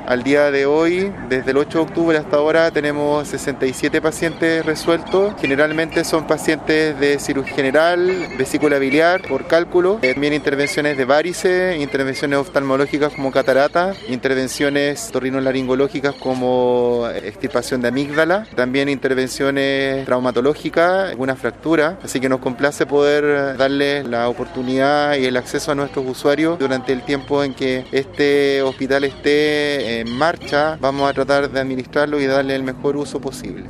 Al día de hoy, desde el 8 de octubre hasta ahora, tenemos 67 pacientes resueltos. Generalmente son pacientes de cirugía general, vesícula biliar, por cálculo, también intervenciones de varices, intervenciones oftalmológicas como catarata, intervenciones otorrinolaringológicas como extirpación de amígdala, también intervenciones traumatológicas, alguna fractura. Así que nos complace poder darles la oportunidad y el acceso a nuestros usuarios durante el tiempo en que este hospital esté en marcha. Vamos a tratar de administrarlo y darle el mejor uso posible.